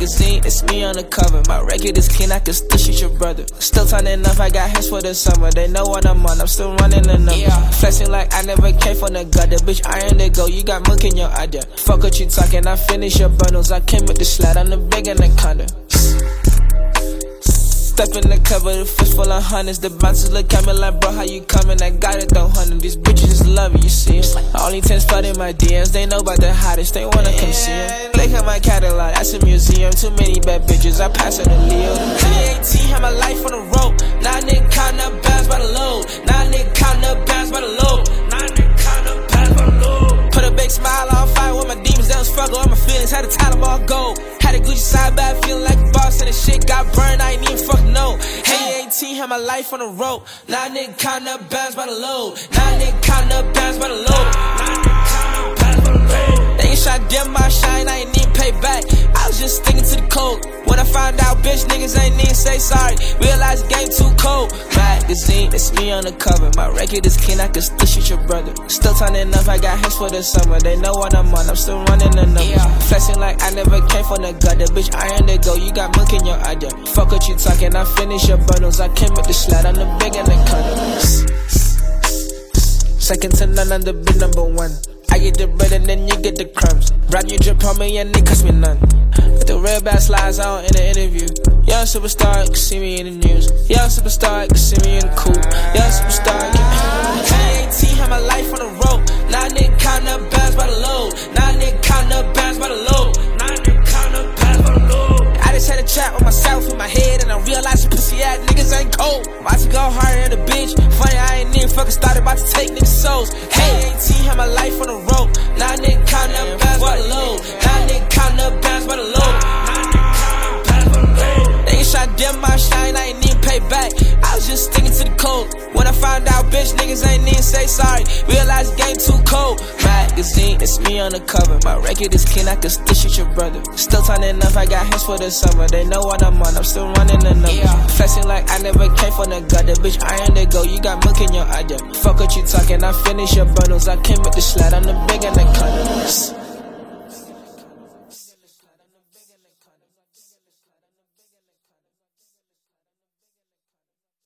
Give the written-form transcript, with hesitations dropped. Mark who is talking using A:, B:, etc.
A: magazine, it's me on the cover. My record is clean, I can still shoot your brother. Still turning up, I got hits for the summer. They know what I'm on, I'm still running the numbers. Flexing like I never came from the gutter. Bitch, iron to go, you got muck in your idea. Fuck what you talking, I finish your bundles. I came with the slide, I'm the big anaconda. Step in the cover, the fist full of hundreds. The bouncers look at me like, bro, how you coming? I got it though, hundred. These bitches just love it, you see it. Only 10 spot in my DMs, they know about the hottest. They wanna come see it. Look at my catalog, that's a museum. Too many bad bitches, I pass it to Leo. 2018, had my life on the road. Now nigga counting up bands by the load. Now nigga counting up bands by the load. Now nigga counting up bands by the load. Put a big smile on fire with my demons, they don't struggle. All my feelings had a Taliban gold. Had a Gucci side bag, feeling like a boss, and the shit got burned, I ain't even fuck no. Hey, 18, had my life on the rope. Now nigga counting up bands by the load. Now nigga counting up bands by the load. Now nigga counting up bands by the load. They ain't shot dim my shine, I ain't even pay back. I was just sticking to the code. When I found out, bitch, niggas ain't even say sorry. Realized the game too cold. Magazine, it's me on the cover. My record is clean, I can still shoot your brother. Still turning up, I got hits for the summer. They know what I'm on, I'm still running the numbers. Flexing like I never came from the gutter. Bitch, iron to go, you got muck in your idea. Fuck what you talking, I finish your bundles. I came with the slide, I'm the big anaconda. Second to none, I'm the big number one. I get the bread and then you get the crumbs. Brand new drip on me and it cost me none. Put the red back slides on in the interview. Young superstar, you can see me in the news. Young superstar, you can see me in the coupe. Young superstar, you can 2018, had my life on the road. Now nigga counting up bands by the load. Now nigga counting up bands by the load. Now nigga counting up bands by the load. I just had a chat with myself in my head, and I realized you pussy ass niggas ain't cold. About to go harder than a bitch. Funny, I ain't even fucking started, about to take niggas' souls. Hey, 18, had my life on the road. Now nigga counting up bands by the load. Now nigga counting up bands by the load. They ain't shot dim my shine, I ain't even pay back. I was just sticking to the code. When I found out, bitch, niggas ain't even say sorry. Realized the game too cold. Magazine, it's me on the cover. My record is clean, I can still shoot your brother. Still turning up, I got hits for the summer. They know what I'm on, I'm still running the numbers. Flexing like I never came from the gutter. Bitch, iron to go, you got muck in your idea. Fuck what you talking, I finish your bundles. I came with the slide, I'm the big anaconda.